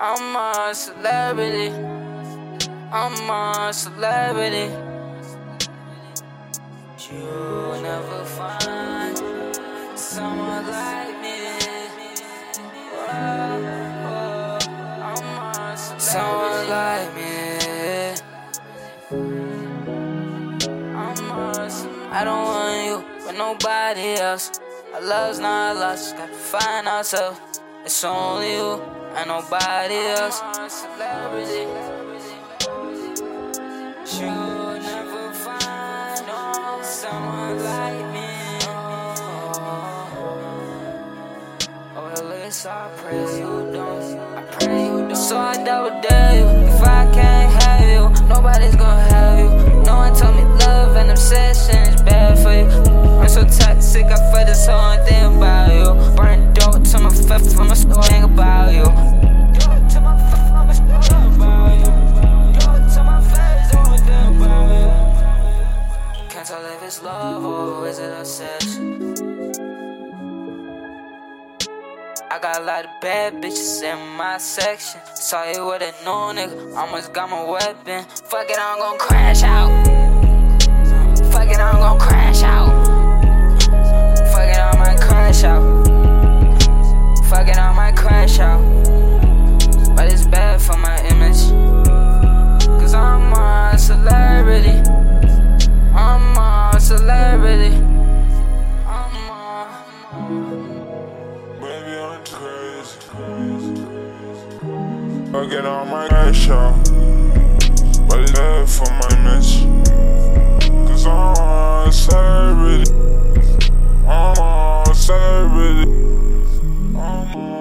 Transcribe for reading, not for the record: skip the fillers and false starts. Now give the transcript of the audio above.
I'm a celebrity. I'm a celebrity. You'll never find someone like me. Someone like me. I don't want you with nobody else. Our love's not lost, gotta find ourselves. It's only you and nobody else. Celebrity. You'll never find someone like me. Oh, at least I pray you don't. I pray you don't. So I double dare you. If I can't have you, nobody's gonna have you. No one told me love and obsession is bad for you. I'm so toxic, I feel this whole thing about you. Burn dope to my face, I'm a thing about you. Can't tell if it's love or is it obsession. I got a lot of bad bitches in my section. Saw you with a new nigga, almost got my weapon. Fuck it, I'm gon' crash out. Fuck it, I'm gon' crash out. Fuck it, I might crash out. Fuck it, I might crash out. But it's bad for my image, cause I'm a celebrity. I'm a celebrity. Baby, I'm crazy. I get on my cash out, but it's bad for my image, cause I'm a celebrity. I'm a celebrity. I'm a